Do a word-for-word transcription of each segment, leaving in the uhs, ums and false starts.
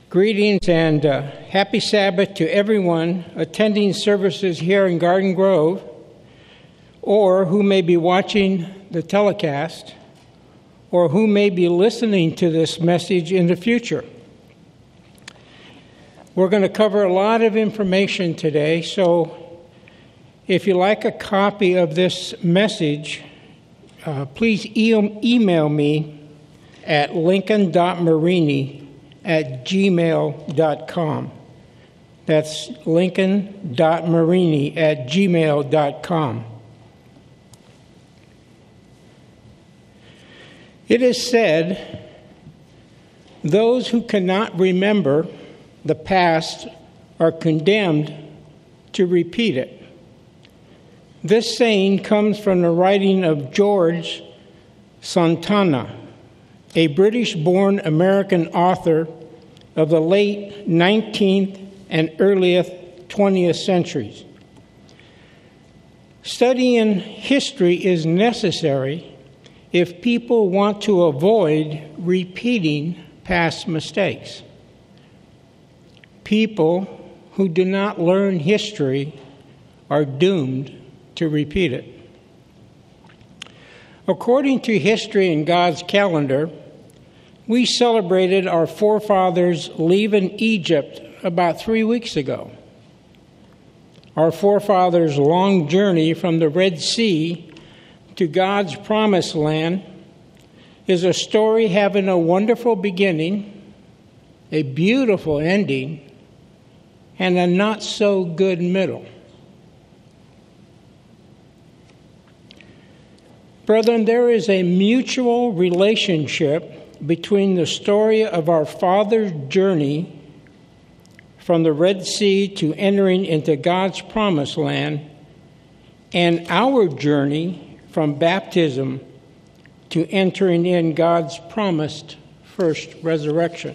Greetings and uh, happy Sabbath to everyone attending services here in Garden Grove or who may be watching the telecast or who may be listening to this message in the future. We're going to cover a lot of information today, so if you like a copy of this message, uh, please e- email me at lincoln dot marini at gmail dot com. That's lincoln dot marini at gmail dot com. It is said, those who cannot remember the past are condemned to repeat it. This saying comes from the writing of George Santana, a British-born American author of the late nineteenth and early twentieth centuries. Studying history is necessary if people want to avoid repeating past mistakes. People who do not learn history are doomed to repeat it. According to history and God's calendar, we celebrated our forefathers leaving Egypt about three weeks ago. Our forefathers' long journey from the Red Sea to God's promised land is a story having a wonderful beginning, a beautiful ending, and a not-so-good middle. Brethren, there is a mutual relationship between the story of our father's journey from the Red Sea to entering into God's promised land and our journey from baptism to entering in God's promised first resurrection.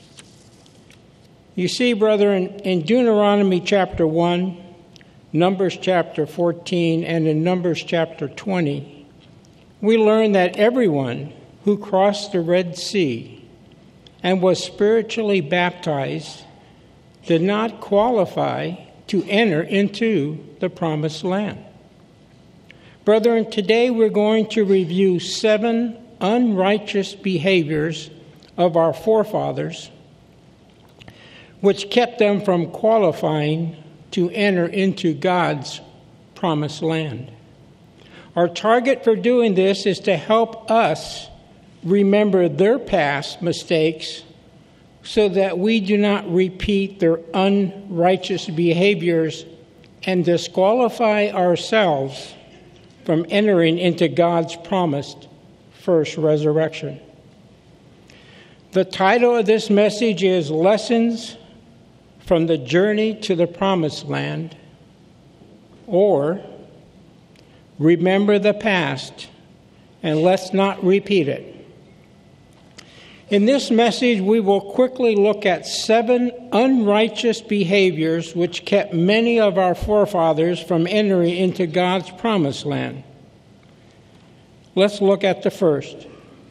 You see, brethren, in Deuteronomy chapter one, Numbers chapter fourteen, and in Numbers chapter twenty, we learn that everyone who crossed the Red Sea and was spiritually baptized did not qualify to enter into the promised land. Brethren, today we're going to review seven unrighteous behaviors of our forefathers which kept them from qualifying to enter into God's promised land. Our target for doing this is to help us remember their past mistakes so that we do not repeat their unrighteous behaviors and disqualify ourselves from entering into God's promised first resurrection. The title of this message is Lessons from the Journey to the Promised Land, or Remember the Past and Let's Not Repeat It. In this message, we will quickly look at seven unrighteous behaviors which kept many of our forefathers from entering into God's promised land. Let's look at the first.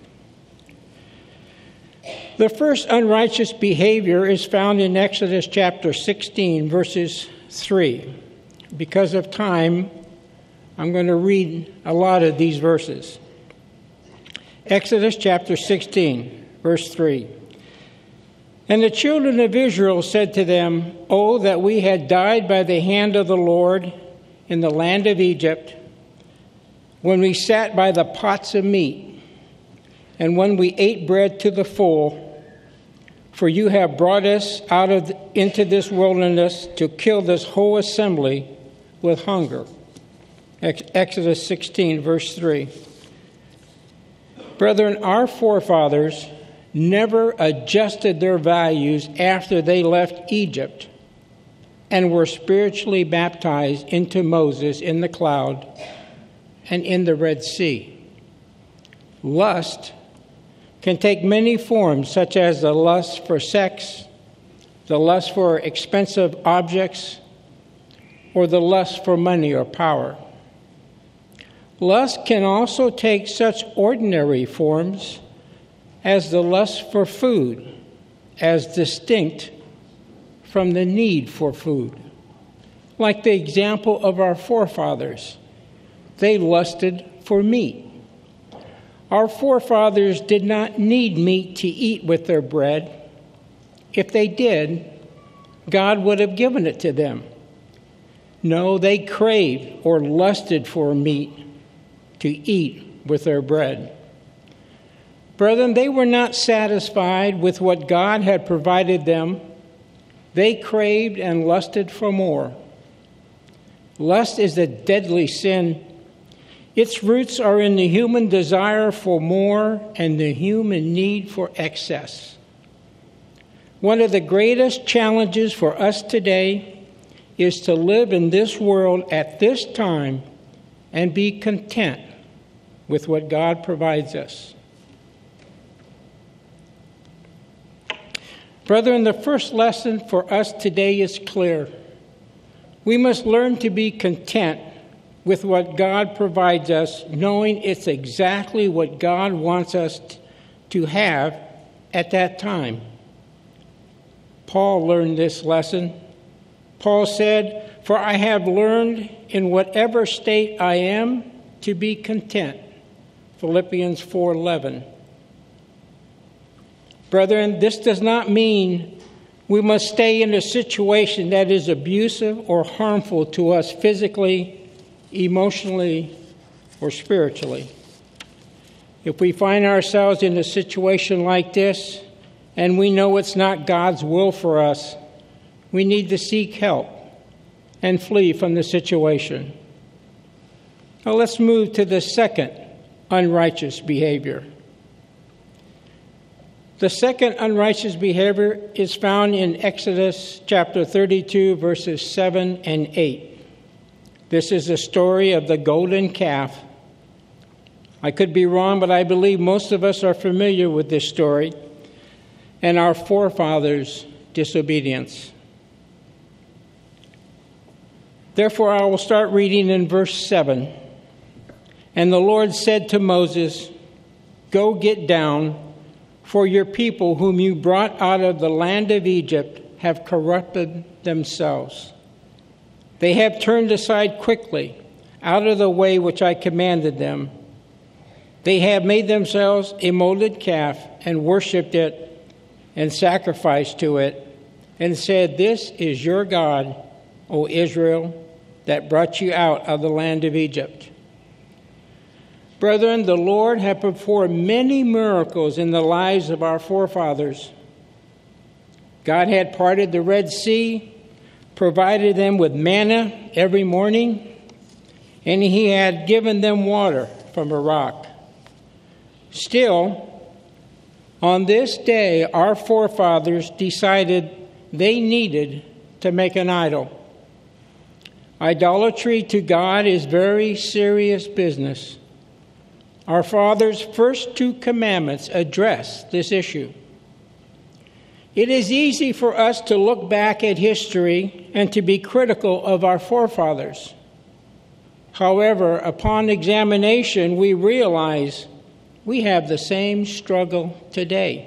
The first unrighteous behavior is found in Exodus chapter sixteen, verses three. Because of time, I'm going to read a lot of these verses. Exodus chapter sixteen. Verse three, and the children of Israel said to them, Oh, that we had died by the hand of the Lord in the land of Egypt, when we sat by the pots of meat, and when we ate bread to the full, for you have brought us out of into this wilderness to kill this whole assembly with hunger. Exodus sixteen, verse three. Brethren, our forefathers never adjusted their values after they left Egypt and were spiritually baptized into Moses in the cloud and in the Red Sea. Lust can take many forms, such as the lust for sex, the lust for expensive objects, or the lust for money or power. Lust can also take such ordinary forms as the lust for food as distinct from the need for food. Like the example of our forefathers, they lusted for meat. Our forefathers did not need meat to eat with their bread. If they did, God would have given it to them. No, they craved or lusted for meat to eat with their bread. Brethren, they were not satisfied with what God had provided them. They craved and lusted for more. Lust is a deadly sin. Its roots are in the human desire for more and the human need for excess. One of the greatest challenges for us today is to live in this world at this time and be content with what God provides us. Brethren, the first lesson for us today is clear. We must learn to be content with what God provides us, knowing it's exactly what God wants us to have at that time. Paul learned this lesson. Paul said, "For I have learned in whatever state I am to be content." Philippians four eleven. Brethren, this does not mean we must stay in a situation that is abusive or harmful to us physically, emotionally, or spiritually. If we find ourselves in a situation like this, and we know it's not God's will for us, we need to seek help and flee from the situation. Now let's move to the second unrighteous behavior. The second unrighteous behavior is found in Exodus chapter thirty-two, verses seven and eight. This is the story of the golden calf. I could be wrong, but I believe most of us are familiar with this story and our forefathers' disobedience. Therefore, I will start reading in verse seven. And the Lord said to Moses, "Go get down, for your people whom you brought out of the land of Egypt have corrupted themselves. They have turned aside quickly out of the way which I commanded them. They have made themselves a molded calf and worshipped it and sacrificed to it and said, 'This is your God, O Israel, that brought you out of the land of Egypt.' Brethren, the Lord had performed many miracles in the lives of our forefathers. God had parted the Red Sea, provided them with manna every morning, and he had given them water from a rock. Still, on this day, our forefathers decided they needed to make an idol. Idolatry to God is very serious business. Our fathers' first two commandments address this issue. It is easy for us to look back at history and to be critical of our forefathers. However, upon examination, we realize we have the same struggle today.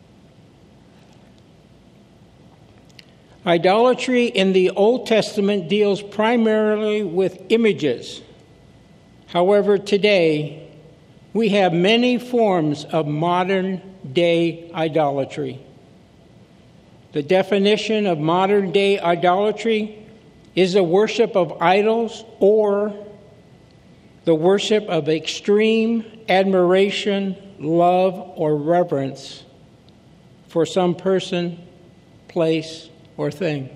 Idolatry in the Old Testament deals primarily with images. However, today, we have many forms of modern-day idolatry. The definition of modern-day idolatry is the worship of idols or the worship of extreme admiration, love, or reverence for some person, place, or thing.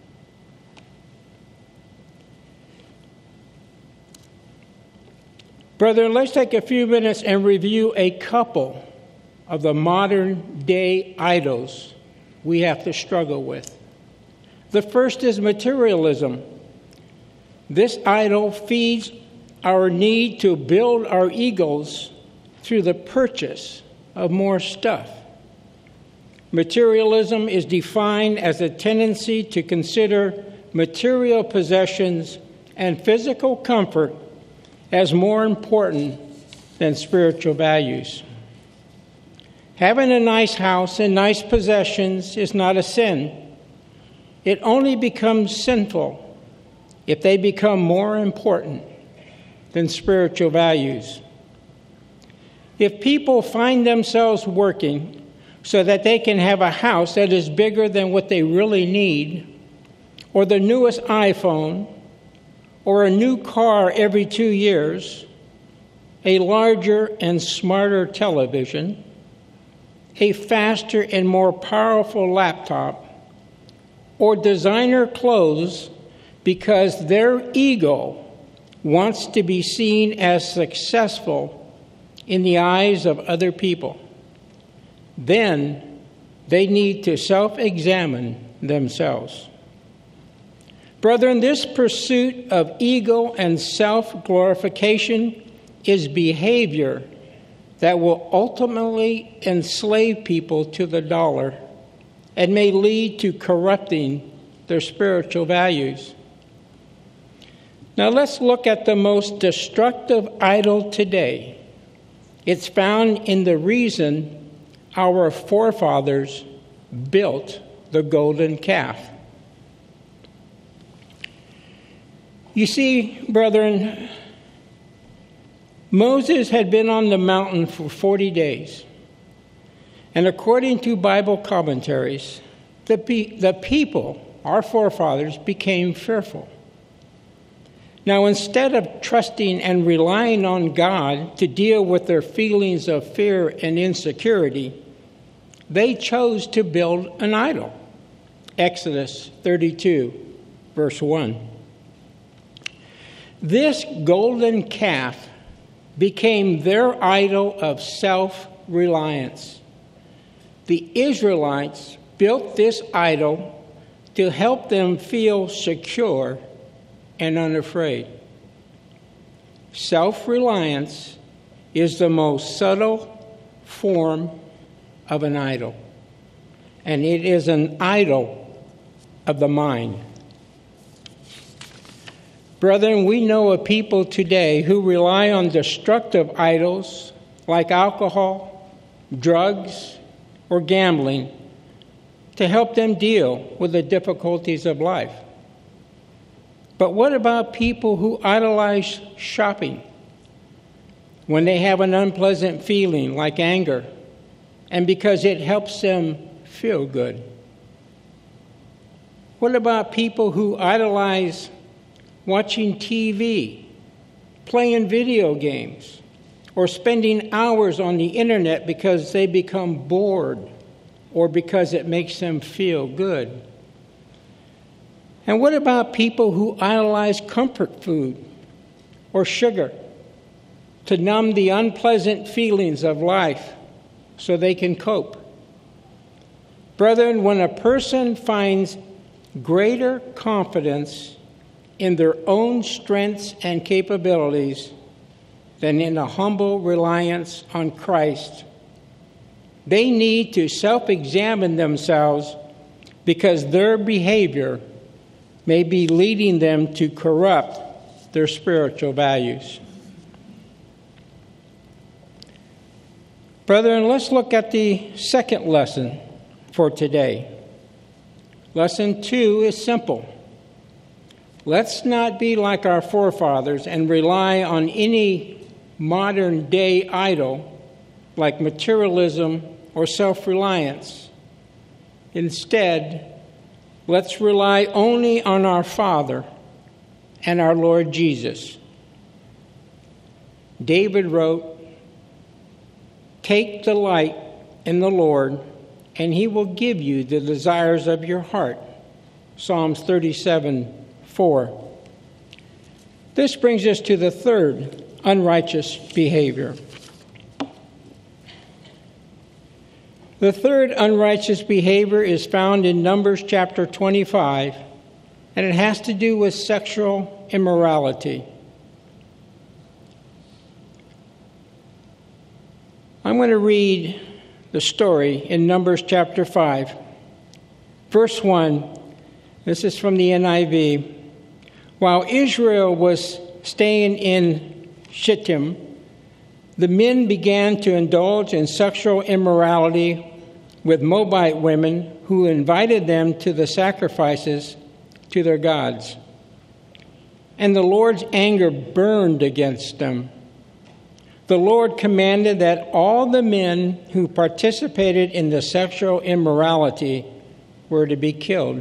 Brethren, let's take a few minutes and review a couple of the modern-day idols we have to struggle with. The first is materialism. This idol feeds our need to build our egos through the purchase of more stuff. Materialism is defined as a tendency to consider material possessions and physical comfort as more important than spiritual values. Having a nice house and nice possessions is not a sin. It only becomes sinful if they become more important than spiritual values. If people find themselves working so that they can have a house that is bigger than what they really need, or the newest iPhone, or a new car every two years, a larger and smarter television, a faster and more powerful laptop, or designer clothes because their ego wants to be seen as successful in the eyes of other people, then they need to self-examine themselves. Brethren, this pursuit of ego and self-glorification is behavior that will ultimately enslave people to the dollar and may lead to corrupting their spiritual values. Now let's look at the most destructive idol today. It's found in the reason our forefathers built the golden calf. You see, brethren, Moses had been on the mountain for forty days. And according to Bible commentaries, the, pe- the people, our forefathers, became fearful. Now, instead of trusting and relying on God to deal with their feelings of fear and insecurity, they chose to build an idol. Exodus thirty-two, verse one. This golden calf became their idol of self-reliance. The Israelites built this idol to help them feel secure and unafraid. Self-reliance is the most subtle form of an idol, and it is an idol of the mind. Brethren, we know of people today who rely on destructive idols like alcohol, drugs, or gambling to help them deal with the difficulties of life. But what about people who idolize shopping when they have an unpleasant feeling like anger and because it helps them feel good? What about people who idolize watching T V, playing video games, or spending hours on the internet because they become bored or because it makes them feel good? And what about people who idolize comfort food or sugar to numb the unpleasant feelings of life so they can cope? Brethren, when a person finds greater confidence in their own strengths and capabilities than in a humble reliance on Christ, they need to self-examine themselves because their behavior may be leading them to corrupt their spiritual values. Brethren, let's look at the second lesson for today. Lesson two is simple. Let's not be like our forefathers and rely on any modern-day idol like materialism or self-reliance. Instead, let's rely only on our Father and our Lord Jesus. David wrote, "Take delight in the Lord, and he will give you the desires of your heart." Psalms thirty-seven, four. This brings us to the third unrighteous behavior. The third unrighteous behavior is found in Numbers chapter twenty-five, and it has to do with sexual immorality. I'm going to read the story in Numbers chapter five. Verse one, this is from the N I V. While Israel was staying in Shittim, the men began to indulge in sexual immorality with Moabite women who invited them to the sacrifices to their gods. And the Lord's anger burned against them. The Lord commanded that all the men who participated in the sexual immorality were to be killed.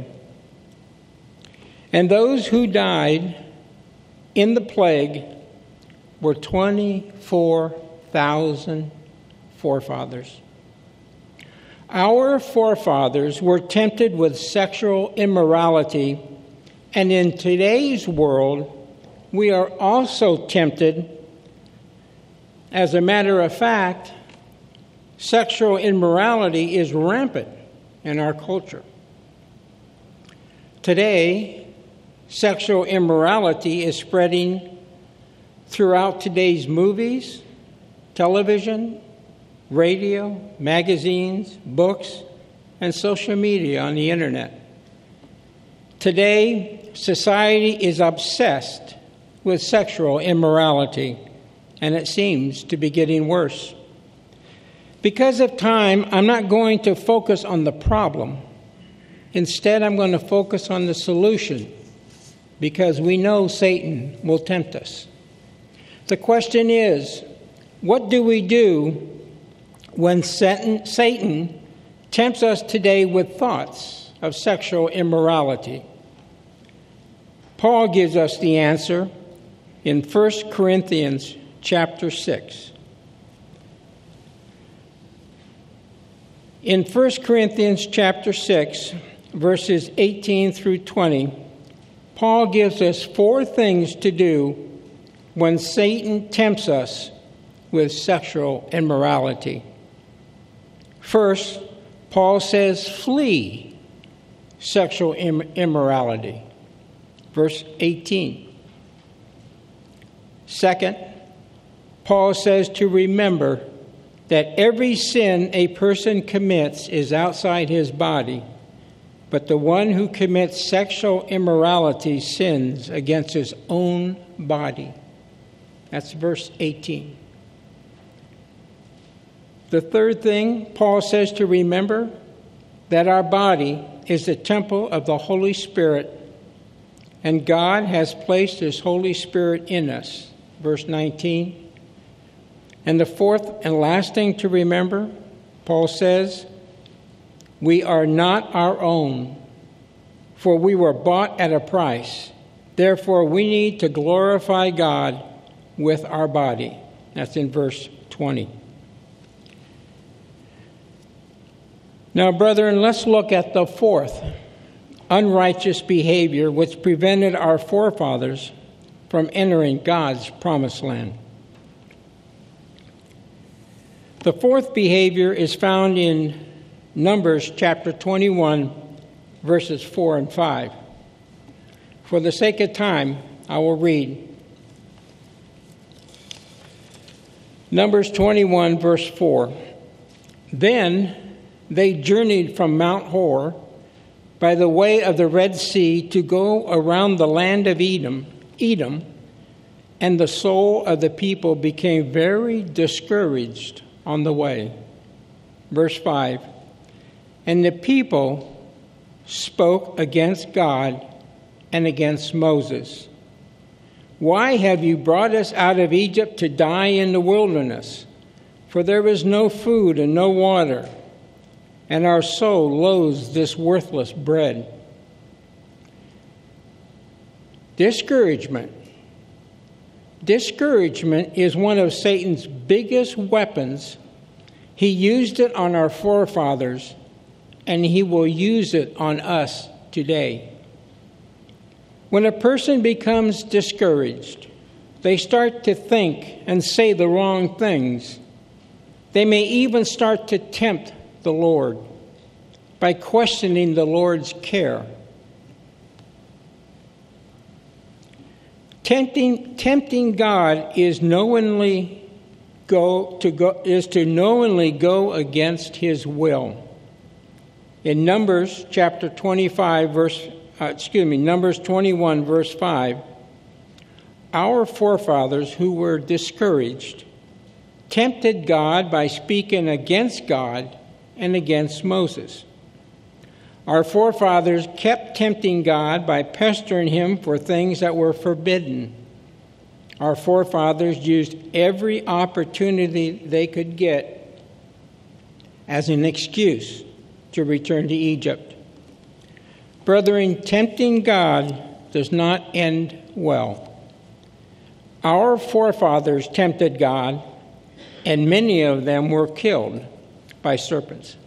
And those who died in the plague were twenty-four thousand forefathers. Our forefathers were tempted with sexual immorality, and in today's world, we are also tempted. As a matter of fact, sexual immorality is rampant in our culture. Today, sexual immorality is spreading throughout today's movies, television, radio, magazines, books, and social media on the internet. Today, society is obsessed with sexual immorality, and it seems to be getting worse. Because of time, I'm not going to focus on the problem. Instead, I'm going to focus on the solution, because we know Satan will tempt us. The question is, what do we do when Satan tempts us today with thoughts of sexual immorality? Paul gives us the answer in First Corinthians chapter six. In First Corinthians chapter six, verses eighteen through twenty, Paul gives us four things to do when Satan tempts us with sexual immorality. First, Paul says, flee sexual Im- immorality. Verse eighteen. Second, Paul says to remember that every sin a person commits is outside his body, but the one who commits sexual immorality sins against his own body. That's verse eighteen. The third thing, Paul says to remember that our body is the temple of the Holy Spirit, and God has placed His Holy Spirit in us. Verse nineteen. And the fourth and last thing to remember, Paul says, we are not our own, for we were bought at a price. Therefore, we need to glorify God with our body. That's in verse twenty. Now, brethren, let's look at the fourth unrighteous behavior which prevented our forefathers from entering God's promised land. The fourth behavior is found in Numbers chapter twenty-one, verses four and five. For the sake of time, I will read. Numbers twenty-one, verse four. Then they journeyed from Mount Hor by the way of the Red Sea to go around the land of Edom, Edom, and the soul of the people became very discouraged on the way. Verse five. And the people spoke against God and against Moses. Why have you brought us out of Egypt to die in the wilderness? For there is no food and no water, and our soul loathes this worthless bread. Discouragement. Discouragement is one of Satan's biggest weapons. He used it on our forefathers, and he will use it on us today. When a person becomes discouraged, they start to think and say the wrong things. They may even start to tempt the Lord by questioning the Lord's care. Tempting, tempting God is knowingly go to go is to knowingly go against His will. In Numbers chapter twenty-five, verse uh, excuse me, Numbers twenty-one, verse five, our forefathers who were discouraged tempted God by speaking against God and against Moses. Our forefathers kept tempting God by pestering him for things that were forbidden. Our forefathers used every opportunity they could get as an excuse to return to Egypt. Brethren, tempting God does not end well. Our forefathers tempted God, and many of them were killed by serpents.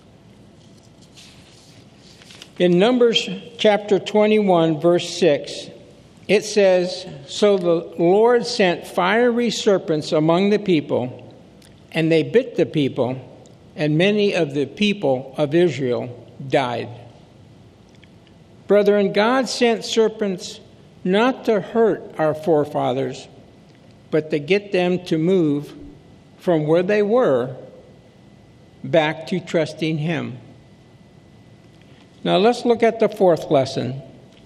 In Numbers chapter twenty-one, verse six, it says, "So the Lord sent fiery serpents among the people, and they bit the people, and many of the people of Israel died." Brethren, God sent serpents not to hurt our forefathers, but to get them to move from where they were back to trusting Him. Now let's look at the fourth lesson.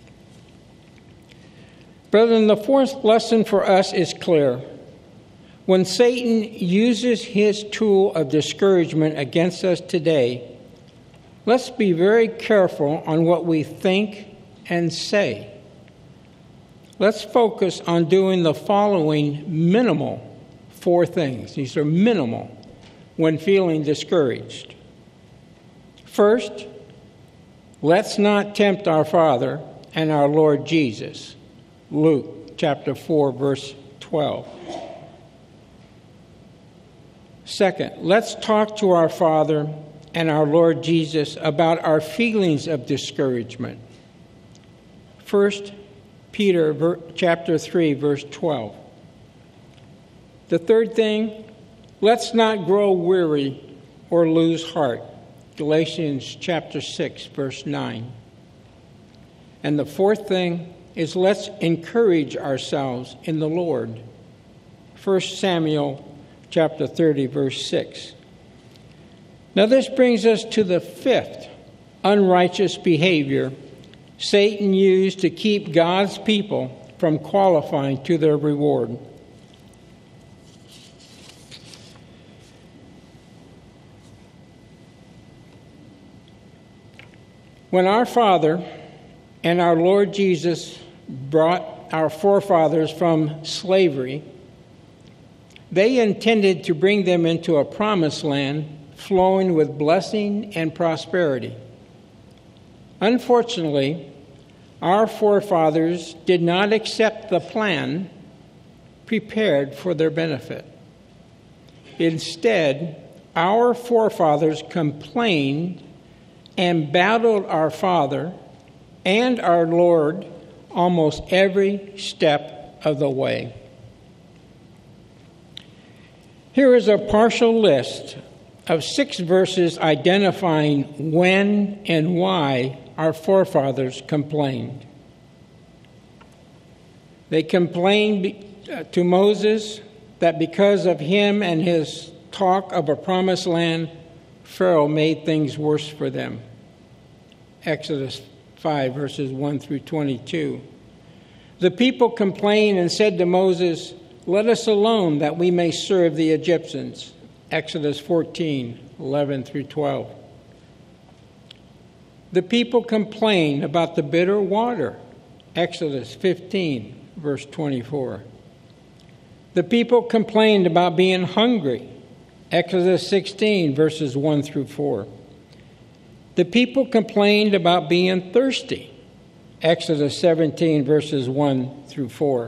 Brethren, the fourth lesson for us is clear. When Satan uses his tool of discouragement against us today, let's be very careful on what we think and say. Let's focus on doing the following minimal four things. These are minimal when feeling discouraged. First, let's not tempt our Father and our Lord Jesus. Luke chapter four, verse twelve. Second, let's talk to our Father and our Lord Jesus about our feelings of discouragement. First Peter chapter three, verse twelve. The third thing, let's not grow weary or lose heart. Galatians chapter six, verse nine. And the fourth thing is let's encourage ourselves in the Lord. First Samuel chapter thirty, verse six. Now this brings us to the fifth unrighteous behavior Satan used to keep God's people from qualifying to their reward. When our Father and our Lord Jesus brought our forefathers from slavery, they intended to bring them into a promised land flowing with blessing and prosperity. Unfortunately, our forefathers did not accept the plan prepared for their benefit. Instead, our forefathers complained and battled our Father and our Lord almost every step of the way. Here is a partial list of six verses identifying when and why our forefathers complained. They complained to Moses that because of him and his talk of a promised land, Pharaoh made things worse for them. Exodus five, verses one through twenty-two. The people complained and said to Moses, "Let us alone that we may serve the Egyptians." Exodus fourteen, eleven through twelve. The people complained about the bitter water. Exodus fifteen, verse twenty-four. The people complained about being hungry. Exodus sixteen, verses one through four. The people complained about being thirsty. Exodus seventeen, verses one through four.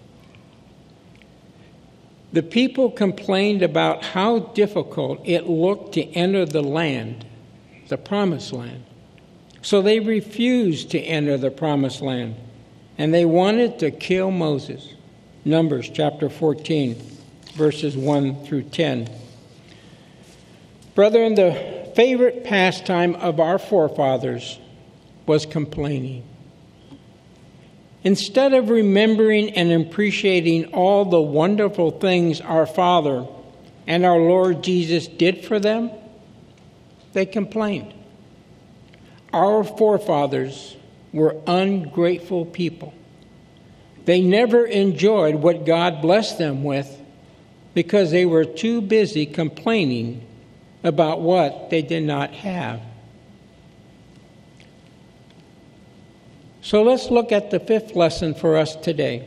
The people complained about how difficult it looked to enter the land, the promised land. So they refused to enter the promised land, and they wanted to kill Moses. Numbers chapter fourteen, verses one through ten. Brethren, the favorite pastime of our forefathers was complaining. Instead of remembering and appreciating all the wonderful things our Father and our Lord Jesus did for them, they complained. Our forefathers were ungrateful people. They never enjoyed what God blessed them with, because they were too busy complaining about what they did not have. So let's look at the fifth lesson for us today.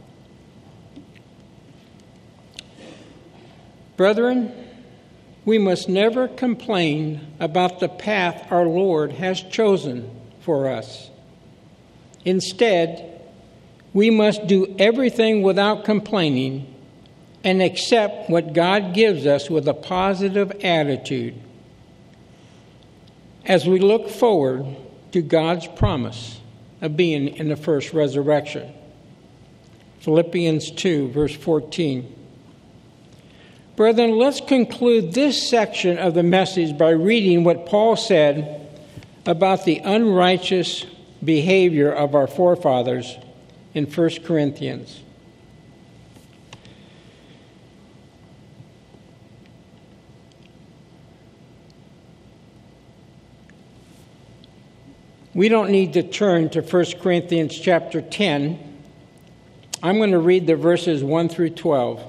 Brethren, we must never complain about the path our Lord has chosen for us. Instead, we must do everything without complaining and accept what God gives us with a positive attitude as we look forward to God's promise of being in the first resurrection. Philippians two, verse fourteen. Brethren, let's conclude this section of the message by reading what Paul said about the unrighteous behavior of our forefathers in First Corinthians. We don't need to turn to First Corinthians chapter ten. I'm going to read the verses one through twelve.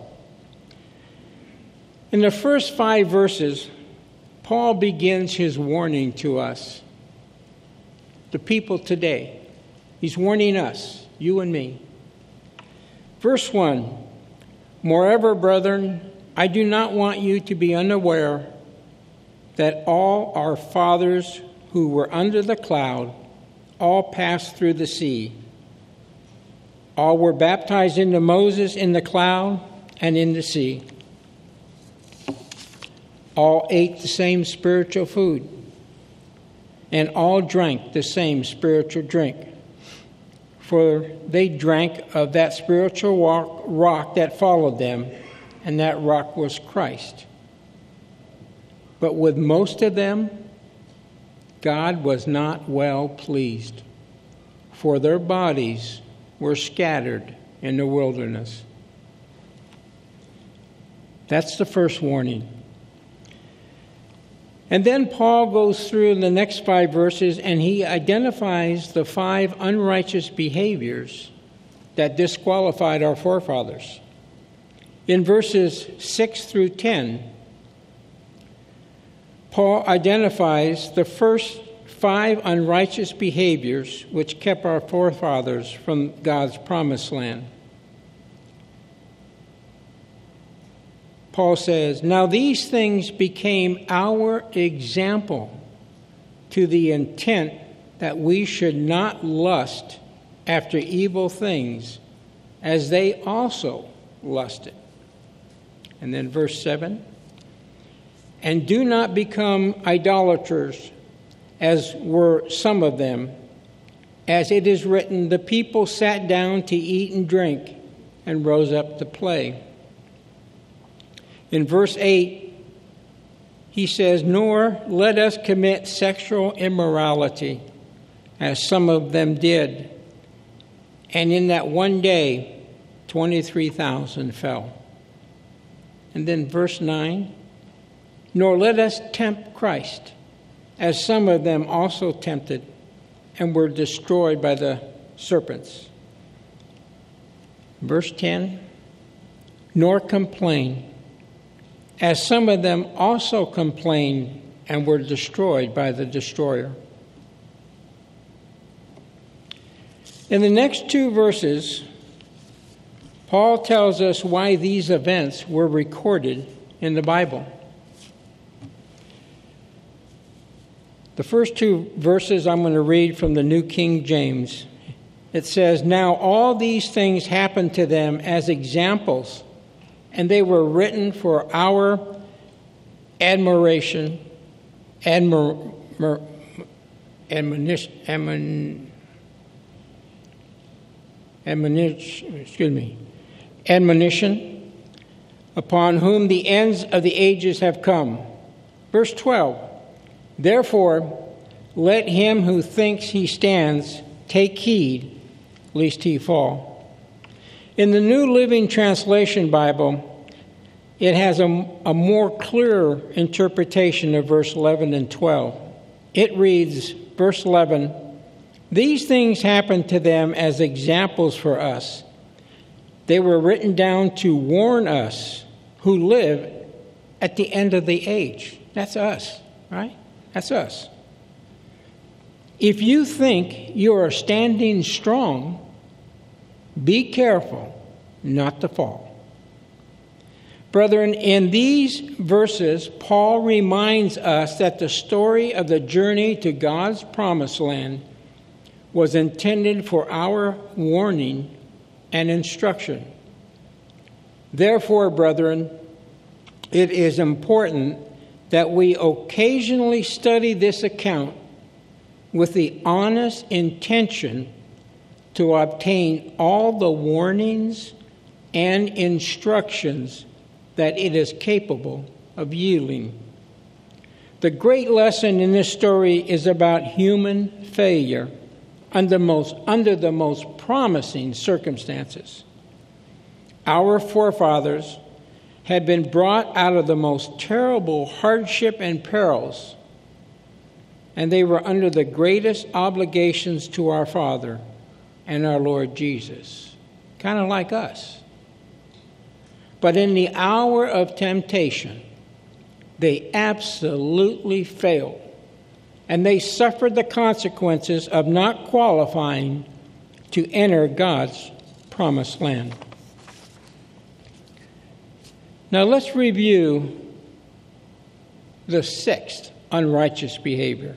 In the first five verses, Paul begins his warning to us, the people today. He's warning us, you and me. Verse one, moreover, brethren, I do not want you to be unaware that all our fathers who were under the cloud all passed through the sea. All were baptized into Moses in the cloud and in the sea. All ate the same spiritual food, and all drank the same spiritual drink. For they drank of that spiritual walk, rock that followed them, and that rock was Christ. But with most of them, God was not well pleased, for their bodies were scattered in the wilderness. That's the first warning. And then Paul goes through in the next five verses and he identifies the five unrighteous behaviors that disqualified our forefathers. In verses six through ten, Paul identifies the first five unrighteous behaviors which kept our forefathers from God's promised land. Paul says, now these things became our example to the intent that we should not lust after evil things as they also lusted. And then verse seven, and do not become idolaters as were some of them, as it is written, the people sat down to eat and drink and rose up to play. In verse eight, he says, nor let us commit sexual immorality, as some of them did. And in that one day, twenty-three thousand fell. And then verse nine, nor let us tempt Christ, as some of them also tempted and were destroyed by the serpents. Verse ten, nor complain, as some of them also complained and were destroyed by the destroyer. In the next two verses, Paul tells us why these events were recorded in the Bible. The first two verses I'm going to read from the New King James. It says, now all these things happened to them as examples, and they were written for our admiration, admir, mer, admonition, admon, admonition, excuse me, admonition, upon whom the ends of the ages have come. Verse twelve, therefore, let him who thinks he stands take heed, lest he fall. In the New Living Translation Bible, it has a, a more clear interpretation of verse eleven and twelve. It reads, verse eleven, these things happened to them as examples for us. They were written down to warn us who live at the end of the age. That's us, right? That's us. If you think you are standing strong, be careful not to fall. Brethren, in these verses, Paul reminds us that the story of the journey to God's promised land was intended for our warning and instruction. Therefore, brethren, it is important that we occasionally study this account with the honest intention to obtain all the warnings and instructions that it is capable of yielding. The great lesson in this story is about human failure under most under the most promising circumstances. Our forefathers had been brought out of the most terrible hardship and perils, and they were under the greatest obligations to our Father and our Lord Jesus, kind of like us. But in the hour of temptation, they absolutely failed, and they suffered the consequences of not qualifying to enter God's promised land. Now let's review the sixth unrighteous behavior.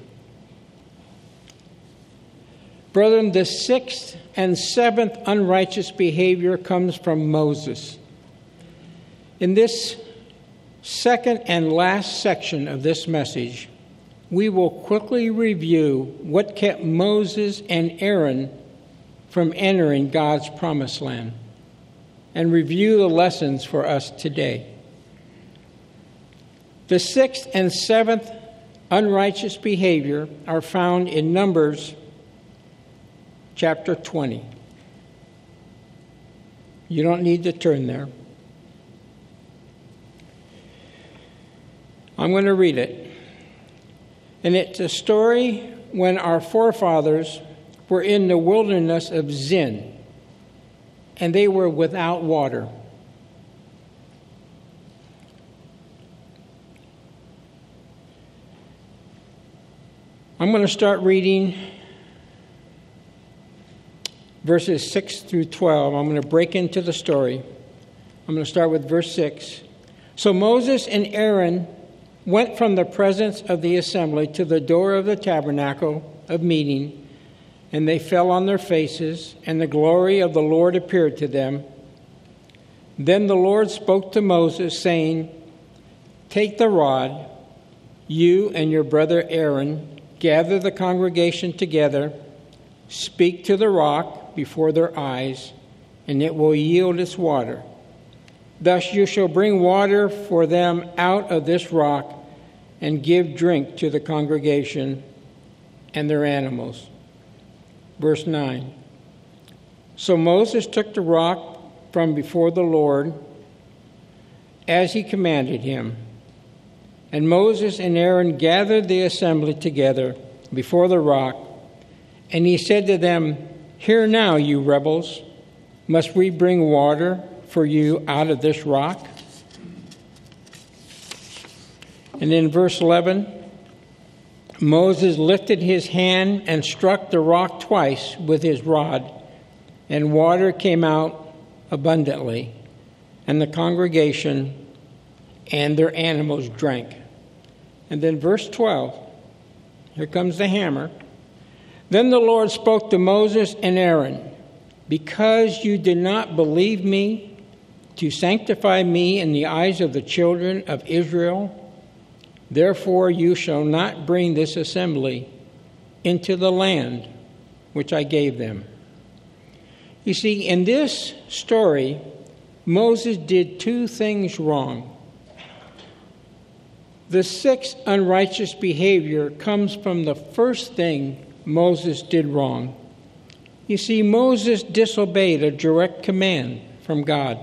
Brethren, the sixth and seventh unrighteous behavior comes from Moses. In this second and last section of this message, we will quickly review what kept Moses and Aaron from entering God's promised land and review the lessons for us today. The sixth and seventh unrighteous behavior are found in Numbers chapter twenty. You don't need to turn there. I'm going to read it. And it's a story when our forefathers were in the wilderness of Zin, and they were without water. I'm going to start reading verses six through twelve. I'm going to break into the story. I'm going to start with verse six. So Moses and Aaron went from the presence of the assembly to the door of the tabernacle of meeting, and they fell on their faces, and the glory of the Lord appeared to them. Then the Lord spoke to Moses, saying, "Take the rod, you and your brother Aaron, gather the congregation together, speak to the rock before their eyes, and it will yield its water. Thus you shall bring water for them out of this rock and give drink to the congregation and their animals." Verse nine. So Moses took the rock from before the Lord as he commanded him. And Moses and Aaron gathered the assembly together before the rock, and he said to them, "Hear now, you rebels, must we bring water for you out of this rock?" And in verse eleven, Moses lifted his hand and struck the rock twice with his rod, and water came out abundantly, and the congregation and their animals drank. And then verse twelve, here comes the hammer. Then the Lord spoke to Moses and Aaron, "Because you did not believe me to sanctify me in the eyes of the children of Israel, therefore you shall not bring this assembly into the land which I gave them." You see, in this story, Moses did two things wrong. The sixth unrighteous behavior comes from the first thing Moses did wrong. You see, Moses disobeyed a direct command from God.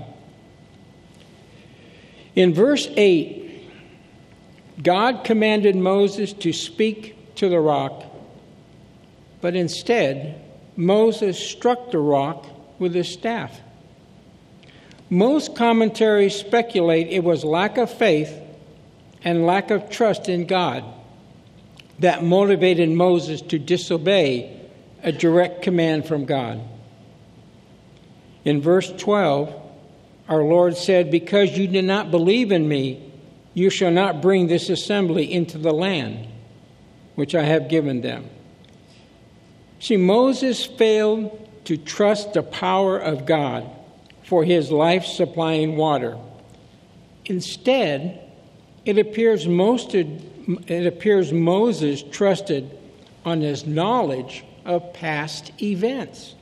In verse eight, God commanded Moses to speak to the rock, but instead, Moses struck the rock with his staff. Most commentaries speculate it was lack of faith and lack of trust in God that motivated Moses to disobey a direct command from God. In verse twelve, our Lord said, "Because you did not believe in me, you shall not bring this assembly into the land which I have given them." See, Moses failed to trust the power of God for his life-supplying water. Instead, it appears most it appears Moses trusted on his knowledge of past events.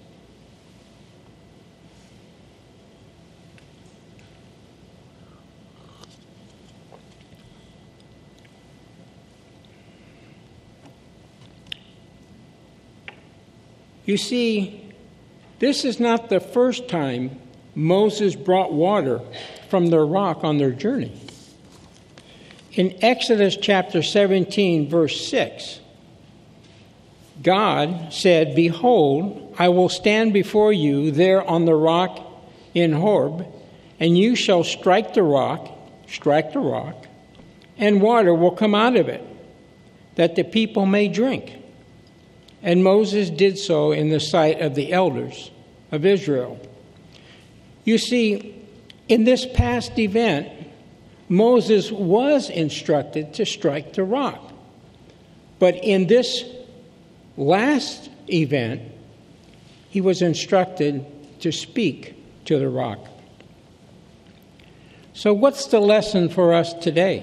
You see, this is not the first time Moses brought water from the rock on their journey. In Exodus chapter seventeen, verse six, God said, "Behold, I will stand before you there on the rock in Horeb, and you shall strike the rock, strike the rock, and water will come out of it, that the people may drink." And Moses did so in the sight of the elders of Israel. You see, in this past event, Moses was instructed to strike the rock. But in this last event, he was instructed to speak to the rock. So what's the lesson for us today?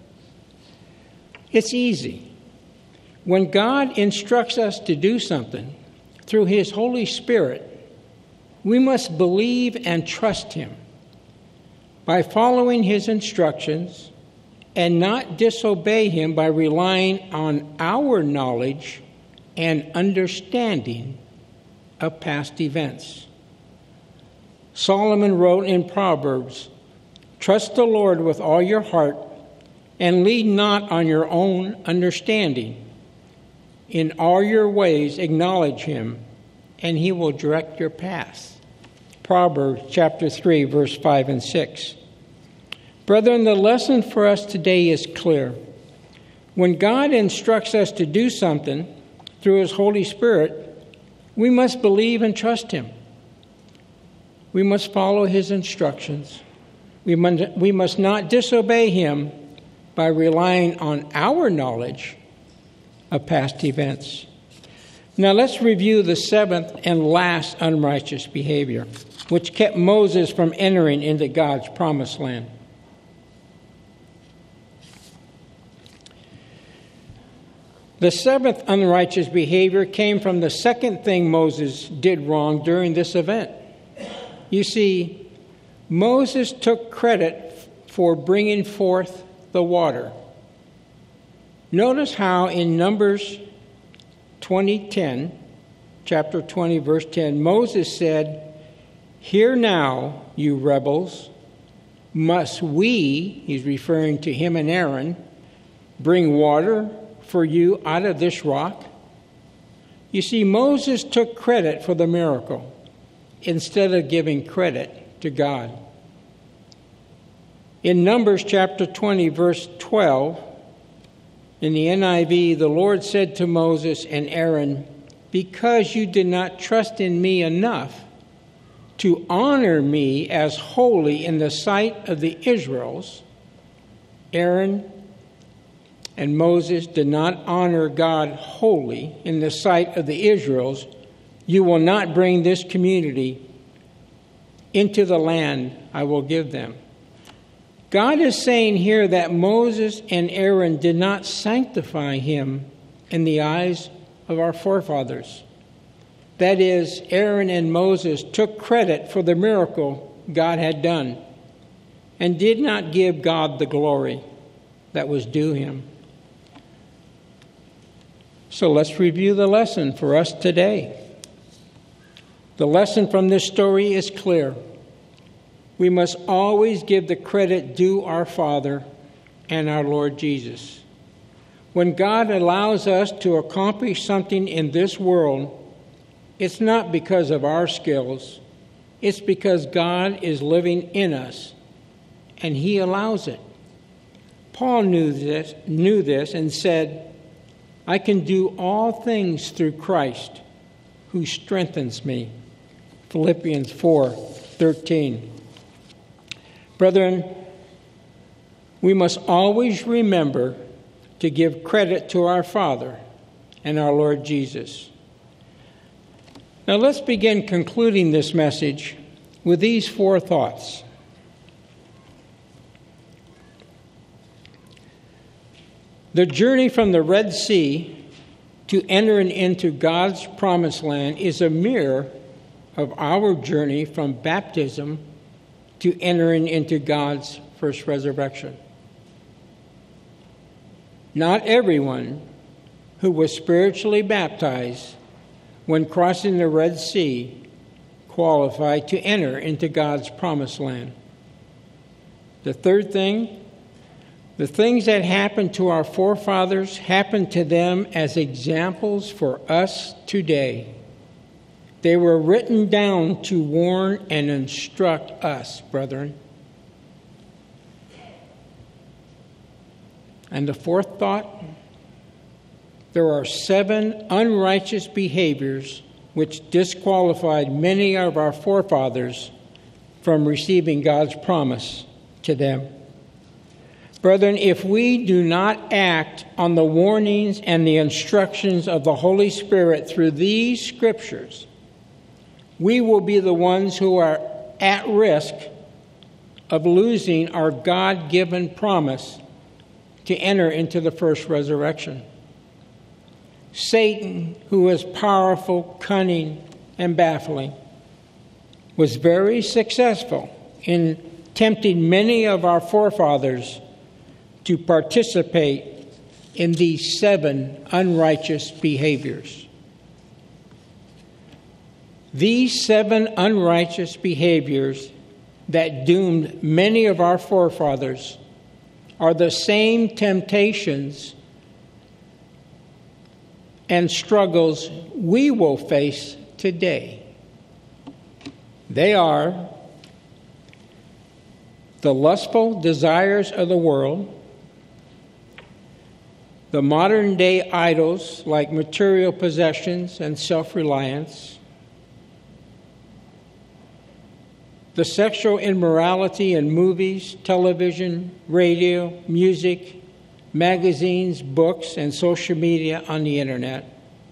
It's easy. When God instructs us to do something through his Holy Spirit, we must believe and trust him by following his instructions and not disobey him by relying on our knowledge and understanding of past events. Solomon wrote in Proverbs, "Trust the Lord with all your heart and lean not on your own understanding. In all your ways acknowledge him, and he will direct your path." Proverbs chapter three, verse five and six. Brethren, the lesson for us today is clear. When God instructs us to do something through his Holy Spirit, we must believe and trust him. We must follow his instructions. We must, we must not disobey him by relying on our knowledge of past events. Now let's review the seventh and last unrighteous behavior, which kept Moses from entering into God's promised land. The seventh unrighteous behavior came from the second thing Moses did wrong during this event. You see, Moses took credit for bringing forth the water. Notice how in Numbers twenty ten, chapter twenty, verse ten, Moses said, "Hear now, you rebels, must we," he's referring to him and Aaron, "bring water for you out of this rock?" You see, Moses took credit for the miracle instead of giving credit to God. In Numbers chapter twenty, verse twelve, in the N I V, the Lord said to Moses and Aaron, "Because you did not trust in me enough to honor me as holy in the sight of the Israelites," Aaron and Moses did not honor God wholly in the sight of the Israelites, "you will not bring this community into the land I will give them." God is saying here that Moses and Aaron did not sanctify him in the eyes of our forefathers. That is, Aaron and Moses took credit for the miracle God had done and did not give God the glory that was due him. So let's review the lesson for us today. The lesson from this story is clear. We must always give the credit due our Father and our Lord Jesus. When God allows us to accomplish something in this world, it's not because of our skills It's because God is living in us, and He allows it. Paul knew this, knew this and said, I can do all things through Christ who strengthens me. Philippians four thirteen. Brethren, we must always remember to give credit to our Father and our Lord Jesus. Now let's begin concluding this message with these four thoughts. The journey from the Red Sea to entering into God's promised land is a mirror of our journey from baptism to entering into God's first resurrection. Not everyone who was spiritually baptized when crossing the Red Sea qualified to enter into God's promised land. The third thing, the things that happened to our forefathers happened to them as examples for us today. They were written down to warn and instruct us, brethren. And the fourth thought, there are seven unrighteous behaviors which disqualified many of our forefathers from receiving God's promise to them. Brethren, if we do not act on the warnings and the instructions of the Holy Spirit through these scriptures, we will be the ones who are at risk of losing our God-given promise to enter into the first resurrection. Satan, who is powerful, cunning, and baffling, was very successful in tempting many of our forefathers to participate in these seven unrighteous behaviors. These seven unrighteous behaviors that doomed many of our forefathers are the same temptations and struggles we will face today. They are the lustful desires of the world, the modern-day idols like material possessions and self-reliance, the sexual immorality in movies, television, radio, music, magazines, books, and social media on the internet.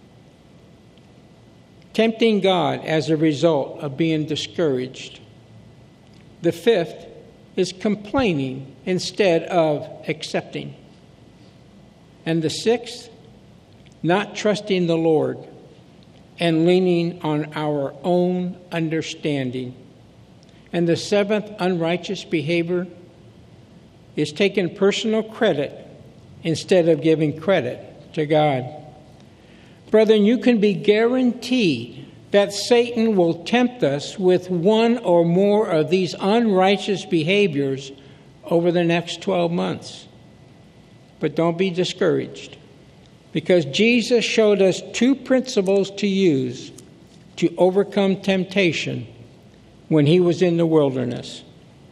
Tempting God as a result of being discouraged. The fifth is complaining instead of accepting. And the sixth, not trusting the Lord and leaning on our own understanding. And the seventh unrighteous behavior is taking personal credit instead of giving credit to God. Brethren, you can be guaranteed that Satan will tempt us with one or more of these unrighteous behaviors over the next twelve months. But don't be discouraged, because Jesus showed us two principles to use to overcome temptation when he was in the wilderness.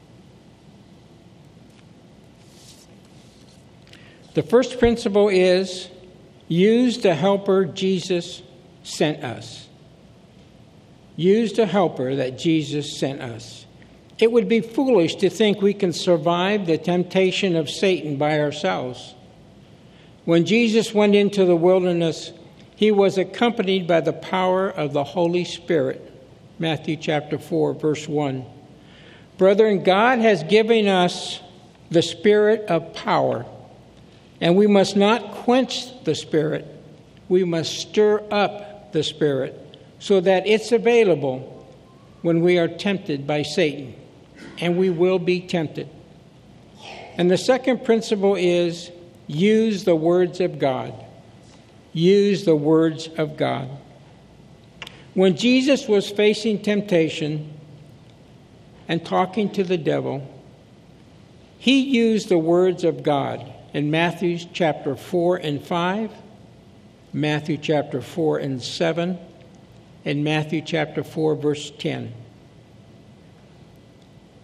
The first principle is use the helper Jesus sent us. Use the helper that Jesus sent us. It would be foolish to think we can survive the temptation of Satan by ourselves. When Jesus went into the wilderness, he was accompanied by the power of the Holy Spirit. Matthew chapter four, verse one. Brethren, God has given us the spirit of power, and we must not quench the Spirit. We must stir up the Spirit so that it's available when we are tempted by Satan, and we will be tempted. And the second principle is use the words of God. Use the words of God. When Jesus was facing temptation and talking to the devil, he used the words of God in Matthew chapter four and five, Matthew chapter four and seven, and Matthew chapter four, verse ten.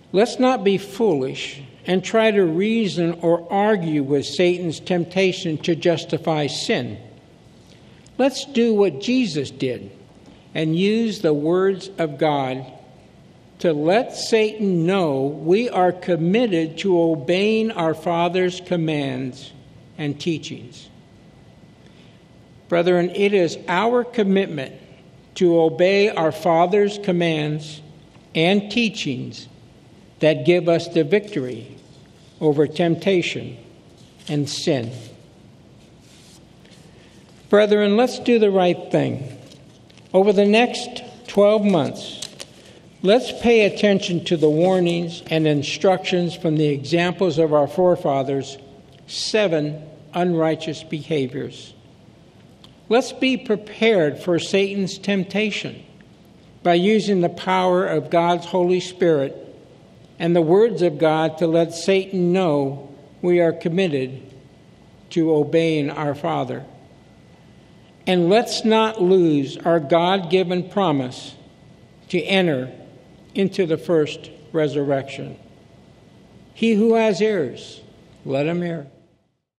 Let's not be foolish and try to reason or argue with Satan's temptation to justify sin. Let's do what Jesus did and use the words of God to let Satan know we are committed to obeying our Father's commands and teachings. Brethren, it is our commitment to obey our Father's commands and teachings that give us the victory over temptation and sin. Brethren, let's do the right thing. Over the next twelve months, let's pay attention to the warnings and instructions from the examples of our forefathers' seven unrighteous behaviors. Let's be prepared for Satan's temptation by using the power of God's Holy Spirit and the words of God to let Satan know we are committed to obeying our Father. And let's not lose our God-given promise to enter into the first resurrection. He who has ears, let him hear.